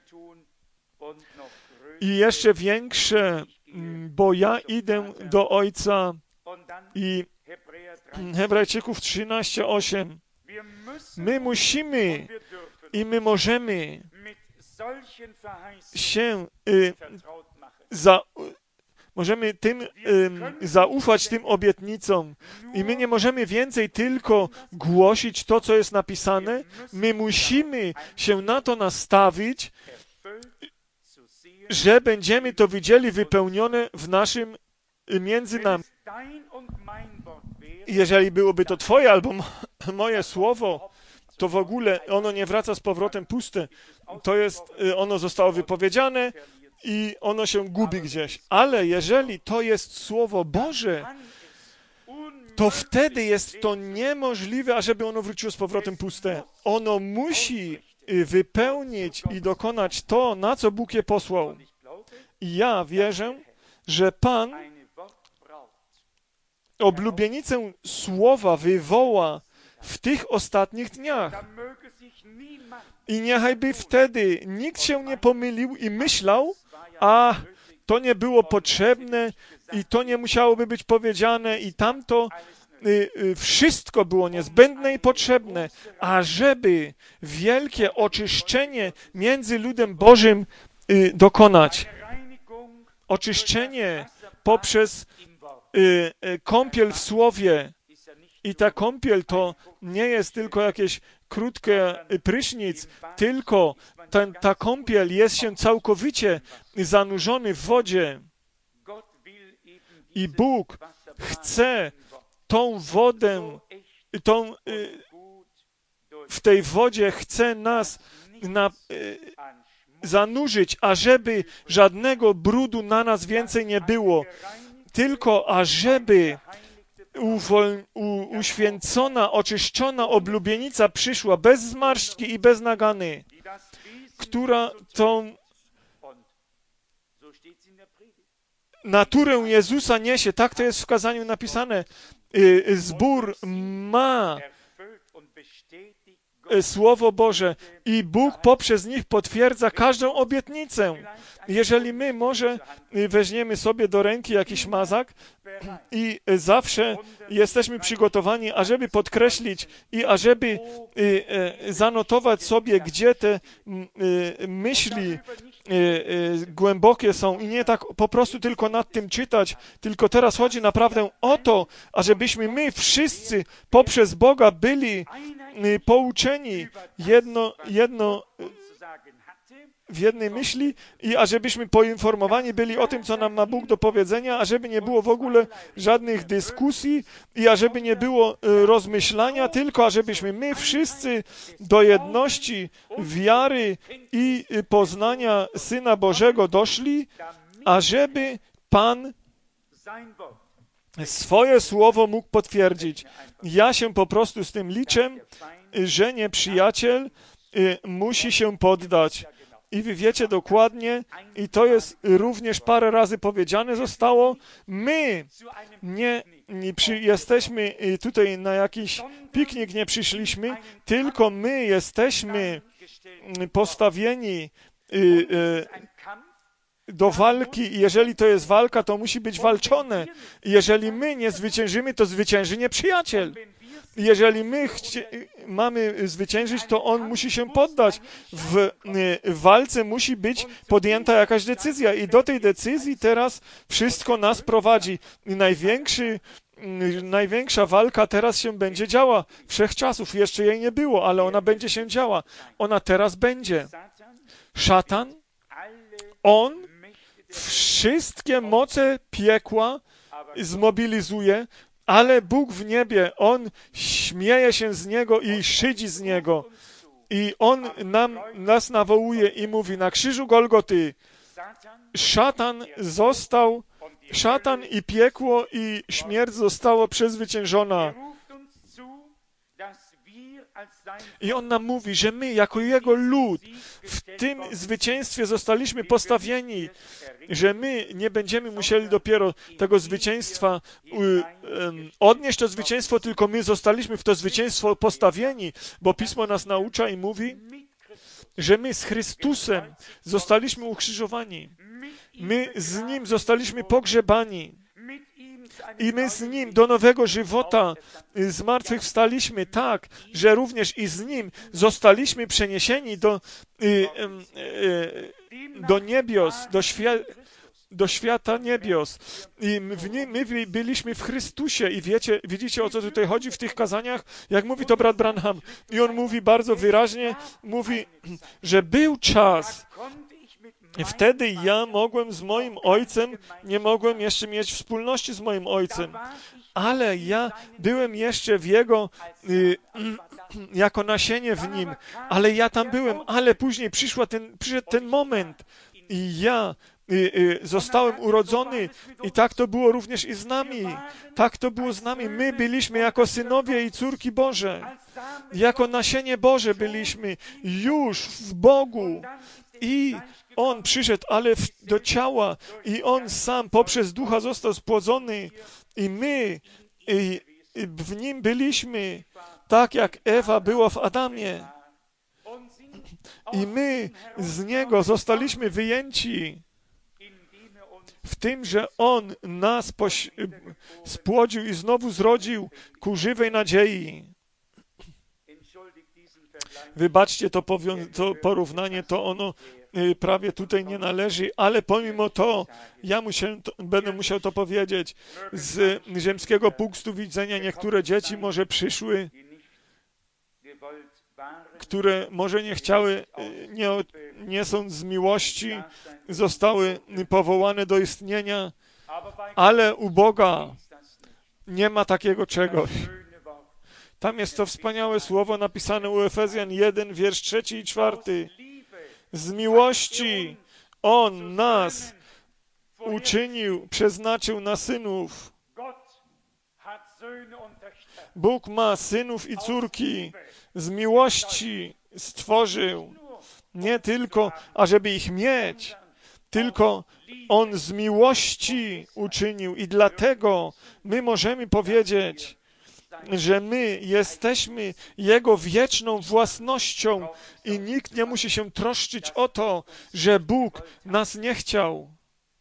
I jeszcze większe, bo ja idę do Ojca. I Hebrajczyków trzynaście osiem. My musimy i my możemy się y, za, możemy tym y, zaufać tym obietnicom i my nie możemy więcej tylko głosić to, co jest napisane. My musimy się na to nastawić, że będziemy to widzieli wypełnione w naszym, między nami. Jeżeli byłoby to Twoje albo moje słowo, to w ogóle ono nie wraca z powrotem puste. To jest, ono zostało wypowiedziane i ono się gubi gdzieś. Ale jeżeli to jest Słowo Boże, to wtedy jest to niemożliwe, ażeby ono wróciło z powrotem puste. Ono musi wypełnić i dokonać to, na co Bóg je posłał. I ja wierzę, że Pan oblubienicę Słowa wywoła w tych ostatnich dniach. I niechajby wtedy nikt się nie pomylił i myślał, a to nie było potrzebne i to nie musiałoby być powiedziane i tamto y, y, wszystko było niezbędne i potrzebne, ażeby wielkie oczyszczenie między ludem Bożym y, dokonać. Oczyszczenie poprzez y, y, kąpiel w Słowie. I ta kąpiel to nie jest tylko jakieś krótkie prysznic, tylko ten, ta kąpiel jest się całkowicie zanurzony w wodzie. I Bóg chce tą wodę, tą, w tej wodzie chce nas na, zanurzyć, ażeby żadnego brudu na nas więcej nie było, tylko ażeby Uwol, u, uświęcona, oczyszczona oblubienica przyszła bez zmarszczki i bez nagany, która tą naturę Jezusa niesie. Tak to jest w kazaniu napisane. Zbór ma Słowo Boże i Bóg poprzez nich potwierdza każdą obietnicę. Jeżeli my może weźmiemy sobie do ręki jakiś mazak i zawsze jesteśmy przygotowani, ażeby podkreślić i ażeby zanotować sobie, gdzie te myśli głębokie są i nie tak po prostu tylko nad tym czytać, tylko teraz chodzi naprawdę o to, ażebyśmy my wszyscy poprzez Boga byli pouczeni jedno, jedno w jednej myśli i ażebyśmy poinformowani byli o tym, co nam ma Bóg do powiedzenia, ażeby nie było w ogóle żadnych dyskusji i ażeby nie było rozmyślania, tylko ażebyśmy my wszyscy do jedności wiary i poznania Syna Bożego doszli, ażeby Pan swoje słowo mógł potwierdzić. Ja się po prostu z tym liczę, że nieprzyjaciel musi się poddać. I wy wiecie dokładnie, i to jest również parę razy powiedziane zostało, my nie, nie przy, jesteśmy tutaj na jakiś piknik, nie przyszliśmy, tylko my jesteśmy postawieni y, y, do walki i jeżeli to jest walka, to musi być walczone. I jeżeli my nie zwyciężymy, to zwycięży nieprzyjaciel. Jeżeli my chcie, mamy zwyciężyć, to on musi się poddać. W, w walce musi być podjęta jakaś decyzja i do tej decyzji teraz wszystko nas prowadzi. I największy, największa walka teraz się będzie działa. Wszechczasów jeszcze jej nie było, ale ona będzie się działa. Ona teraz będzie. Szatan, on wszystkie moce piekła zmobilizuje, ale Bóg w niebie, On śmieje się z Niego i szydzi z Niego. I On nam, nas nawołuje i mówi, na krzyżu Golgoty szatan został, szatan i piekło i śmierć zostało przezwyciężona. I On nam mówi, że my jako Jego lud w tym zwycięstwie zostaliśmy postawieni, że my nie będziemy musieli dopiero tego zwycięstwa um, odnieść to zwycięstwo, tylko my zostaliśmy w to zwycięstwo postawieni, bo Pismo nas naucza i mówi, że my z Chrystusem zostaliśmy ukrzyżowani. My z Nim zostaliśmy pogrzebani. I my z Nim do nowego żywota zmartwychwstaliśmy tak, że również i z Nim zostaliśmy przeniesieni do, y, y, y, do niebios, do, świa- do świata niebios. I w nim, my byliśmy w Chrystusie i wiecie, widzicie, o co tutaj chodzi w tych kazaniach? Jak mówi to brat Branham. I on mówi bardzo wyraźnie, mówi, że był czas. Wtedy ja mogłem z moim ojcem, nie mogłem jeszcze mieć wspólności z moim ojcem, ale ja byłem jeszcze w jego, y, jako nasienie w nim, ale ja tam byłem, ale później przyszła ten, przyszedł ten moment i ja y, y, zostałem urodzony i tak to było również i z nami. Tak to było z nami. My byliśmy jako synowie i córki Boże. Jako nasienie Boże byliśmy już w Bogu i On przyszedł, ale w, do ciała i On sam poprzez Ducha został spłodzony i my i, i w Nim byliśmy, tak jak Ewa była w Adamie. I my z Niego zostaliśmy wyjęci w tym, że On nas poś- spłodził i znowu zrodził ku żywej nadziei. Wybaczcie to, powią- to porównanie, to ono prawie tutaj nie należy, ale pomimo to ja musiałem to, będę musiał to powiedzieć. Z ziemskiego punktu widzenia niektóre dzieci może przyszły, które może nie chciały, nie, nie są z miłości, zostały powołane do istnienia, ale u Boga nie ma takiego czegoś. Tam jest to wspaniałe słowo napisane u Efezjan jeden, wiersz trzeci i czwarty. Z miłości On nas uczynił, przeznaczył na synów. Bóg ma synów i córki. Z miłości stworzył. Nie tylko, ażeby ich mieć, tylko On z miłości uczynił. I dlatego my możemy powiedzieć, że my jesteśmy Jego wieczną własnością i nikt nie musi się troszczyć o to, że Bóg nas nie chciał.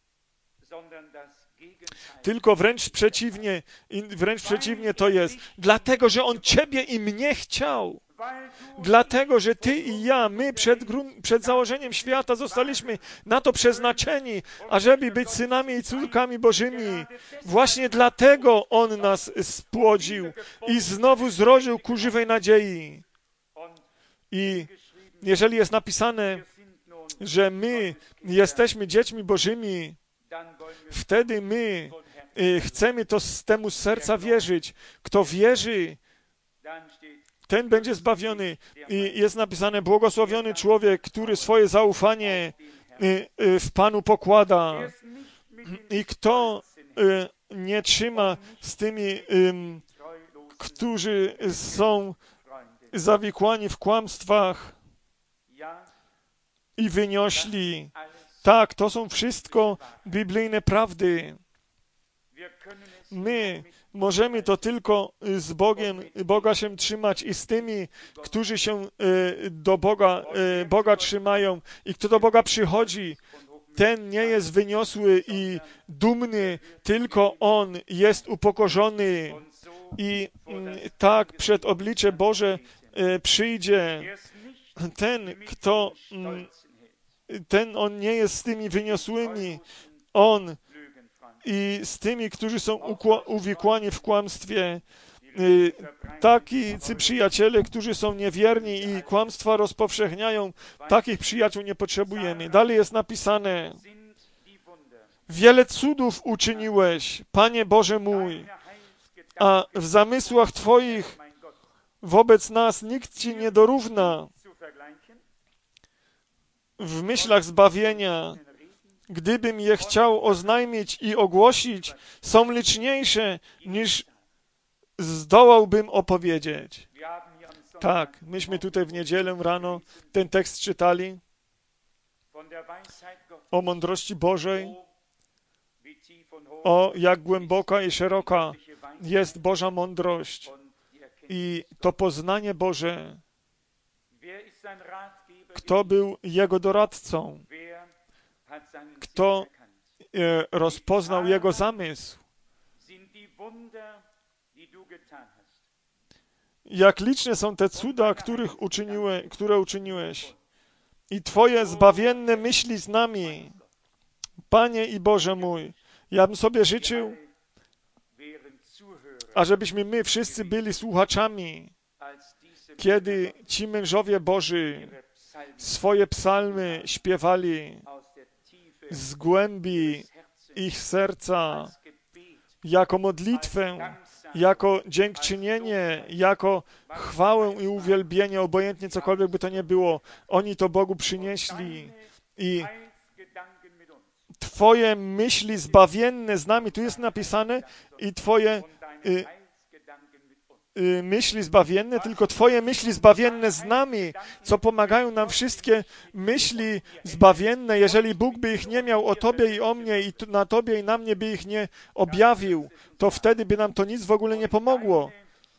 Tylko wręcz przeciwnie, wręcz przeciwnie to jest. Dlatego, że On Ciebie i mnie chciał. Dlatego, że Ty i ja, my przed, grun- przed założeniem świata zostaliśmy na to przeznaczeni, ażeby być synami i córkami Bożymi. Właśnie dlatego On nas spłodził i znowu zrodził ku żywej nadziei. I jeżeli jest napisane, że my jesteśmy dziećmi Bożymi, wtedy my y, chcemy to z temu z serca wierzyć. Kto wierzy, ten będzie zbawiony. I jest napisane, błogosławiony człowiek, który swoje zaufanie w Panu pokłada. I kto nie trzyma z tymi, którzy są zawikłani w kłamstwach i wyniośli. Tak, to są wszystko biblijne prawdy. My możemy to tylko z Bogiem, Boga się trzymać i z tymi, którzy się do Boga, Boga trzymają i kto do Boga przychodzi, ten nie jest wyniosły i dumny, tylko on jest upokorzony i tak przed oblicze Boże przyjdzie. Ten, kto, ten on nie jest z tymi wyniosłymi, on i z tymi, którzy są ukła- uwikłani w kłamstwie. Y, takicy przyjaciele, którzy są niewierni i kłamstwa rozpowszechniają, takich przyjaciół nie potrzebujemy. Dalej jest napisane, wiele cudów uczyniłeś, Panie Boże mój, a w zamysłach Twoich wobec nas nikt Ci nie dorówna. W myślach zbawienia, gdybym je chciał oznajmić i ogłosić, są liczniejsze, niż zdołałbym opowiedzieć. Tak, myśmy tutaj w niedzielę rano ten tekst czytali o mądrości Bożej, o jak głęboka i szeroka jest Boża mądrość i to poznanie Boże. Kto był Jego doradcą? Kto e, rozpoznał Jego zamysł? Jak liczne są te cuda, których uczyniłe, które uczyniłeś. I Twoje zbawienne myśli z nami. Panie i Boże mój, ja bym sobie życzył, ażebyśmy my wszyscy byli słuchaczami, kiedy ci mężowie Boży swoje psalmy śpiewali z głębi ich serca, jako modlitwę, jako dziękczynienie, jako chwałę i uwielbienie, obojętnie cokolwiek by to nie było. Oni to Bogu przynieśli i Twoje myśli zbawienne z nami, tu jest napisane, i Twoje y, y, myśli zbawienne, tylko Twoje myśli zbawienne z nami, co pomagają nam wszystkie myśli zbawienne, jeżeli Bóg by ich nie miał o Tobie i o mnie, i na Tobie i na mnie by ich nie objawił, to wtedy by nam to nic w ogóle nie pomogło.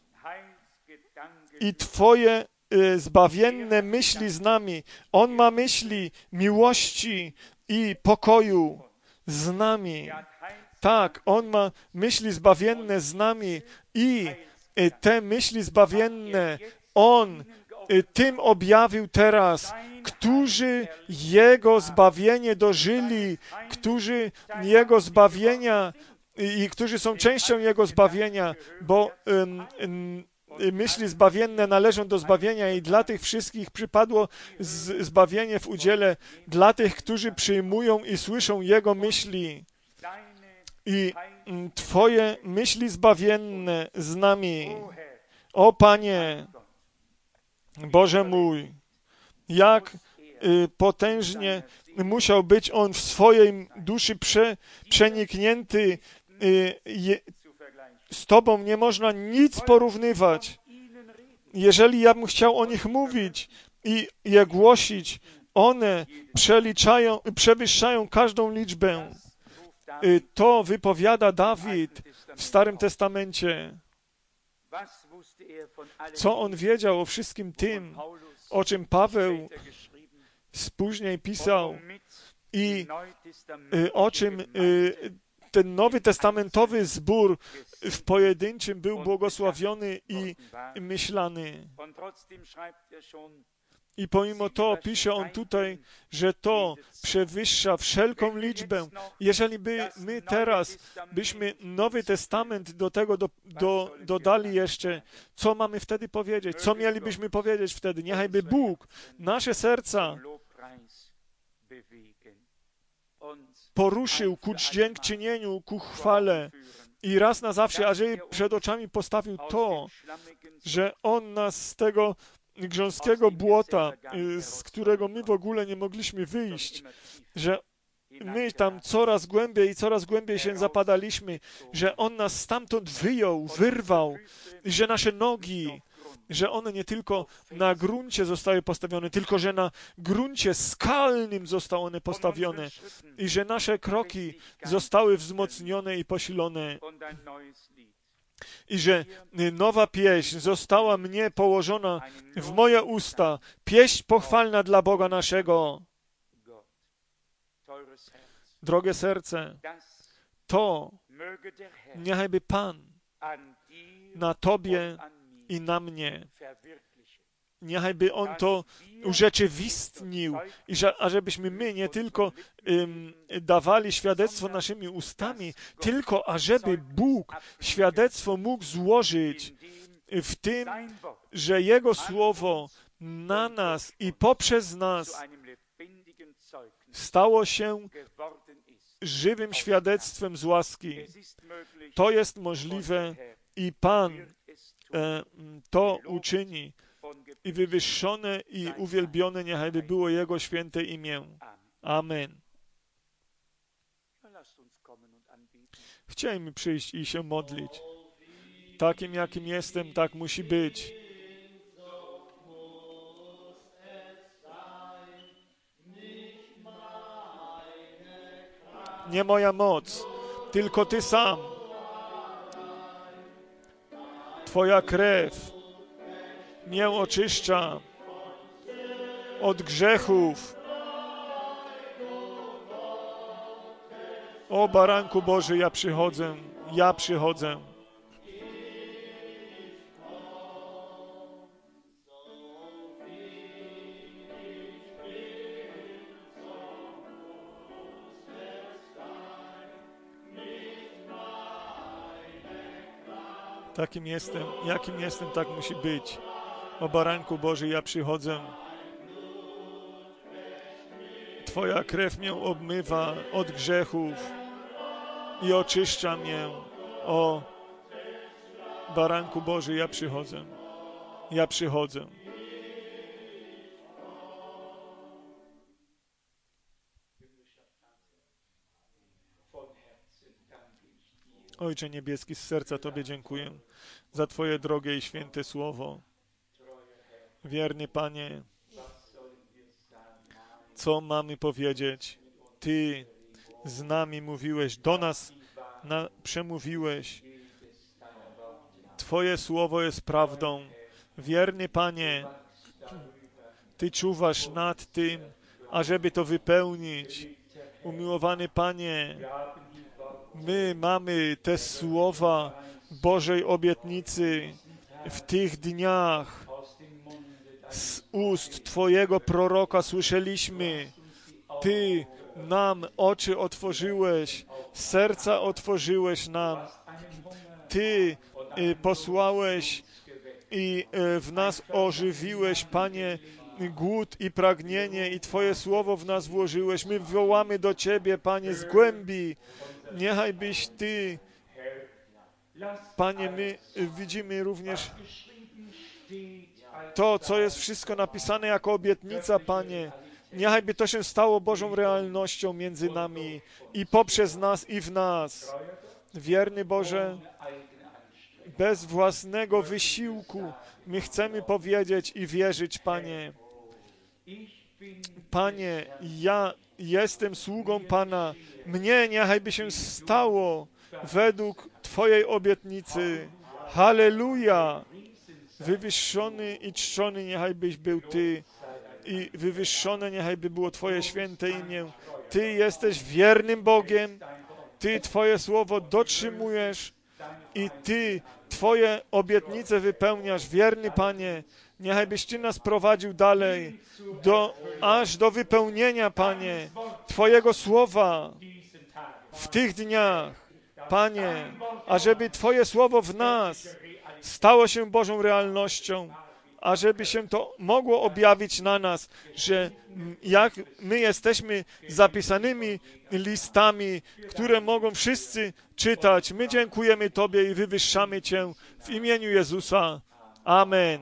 I Twoje y, zbawienne myśli z nami. On ma myśli miłości i pokoju z nami. Tak, On ma myśli zbawienne z nami i y, te myśli zbawienne On y, tym objawił teraz, którzy Jego zbawienie dożyli, którzy Jego zbawienia i, i którzy są częścią Jego zbawienia, bo ym, ym, myśli zbawienne należą do zbawienia i dla tych wszystkich przypadło z, zbawienie w udziale, dla tych, którzy przyjmują i słyszą Jego myśli. I mm, Twoje myśli zbawienne z nami. O Panie, Boże mój, jak y, potężnie musiał być On w swojej duszy prze, przeniknięty. Y, je, z Tobą nie można nic porównywać. Jeżeli ja bym chciał o nich mówić i je głosić, one przeliczają, przewyższają każdą liczbę. To wypowiada Dawid w Starym Testamencie. Co on wiedział o wszystkim tym, o czym Paweł później pisał i o czym ten Nowy Testamentowy zbór w pojedynczym był błogosławiony i myślany. I pomimo to pisze on tutaj, że to przewyższa wszelką liczbę. Jeżeli by my teraz byśmy Nowy Testament do tego do, do, dodali jeszcze, co mamy wtedy powiedzieć? Co mielibyśmy powiedzieć wtedy? Niechajby Bóg nasze serca poruszył ku dziękczynieniu, ku chwale i raz na zawsze, ażeby przed oczami postawił to, że On nas z tego grząskiego błota, z którego my w ogóle nie mogliśmy wyjść, że my tam coraz głębiej i coraz głębiej się zapadaliśmy, że On nas stamtąd wyjął, wyrwał i że nasze nogi, że one nie tylko na gruncie zostały postawione, tylko że na gruncie skalnym zostały one postawione i że nasze kroki zostały wzmocnione i posilone. I że nowa pieśń została mnie położona w moje usta. Pieśń pochwalna dla Boga naszego. Drogie serce, to niechajby Pan na Tobie i na mnie, niechajby On to urzeczywistnił i że, ażebyśmy my nie tylko um, dawali świadectwo naszymi ustami, tylko ażeby Bóg świadectwo mógł złożyć w tym, że Jego Słowo na nas i poprzez nas stało się żywym świadectwem z łaski. To jest możliwe i Pan e, to uczyni. I wywyższone i uwielbione niechajby było Jego święte imię. Amen. Chciałem przyjść i się modlić. Takim, jakim jestem, tak musi być. nie moja moc, tylko Ty sam. Twoja krew mnie oczyszcza od grzechów. O Baranku Boży, ja przychodzę, ja przychodzę. Takim jestem, jakim jestem, tak musi być. O Baranku Boży, ja przychodzę. Twoja krew mnie obmywa od grzechów i oczyszcza mnie. O Baranku Boży, ja przychodzę. Ja przychodzę. Ojcze Niebieski, z serca Tobie dziękuję za Twoje drogie i święte słowo. Wierny Panie, co mamy powiedzieć? Ty z nami mówiłeś, do nas na, przemówiłeś. Twoje słowo jest prawdą. Wierny Panie, Ty czuwasz nad tym, ażeby to wypełnić. Umiłowany Panie, my mamy te słowa Bożej obietnicy w tych dniach. Z ust Twojego proroka słyszeliśmy. Ty nam oczy otworzyłeś, serca otworzyłeś nam. Ty y, posłałeś i y, w nas ożywiłeś, Panie, głód i pragnienie i Twoje słowo w nas włożyłeś. My wołamy do Ciebie, Panie, z głębi. Niechaj byś Ty, Panie, my widzimy również to, co jest wszystko napisane jako obietnica, Panie. Niechaj by to się stało Bożą realnością między nami i poprzez nas i w nas. Wierny Boże, bez własnego wysiłku my chcemy powiedzieć i wierzyć, Panie. Panie, ja jestem sługą Pana. Mnie niechaj by się stało według Twojej obietnicy. Halleluja! Wywyższony i czczony niechaj byś był Ty i wywyższone niechaj by było Twoje święte imię. Ty jesteś wiernym Bogiem, Ty Twoje słowo dotrzymujesz i Ty Twoje obietnice wypełniasz. Wierny Panie, niechaj byś Ty nas prowadził dalej, do, aż do wypełnienia, Panie, Twojego słowa w tych dniach. Panie, ażeby Twoje słowo w nas stało się Bożą realnością, ażeby się to mogło objawić na nas, że jak my jesteśmy zapisanymi listami, które mogą wszyscy czytać. My dziękujemy Tobie i wywyższamy Cię w imieniu Jezusa. Amen.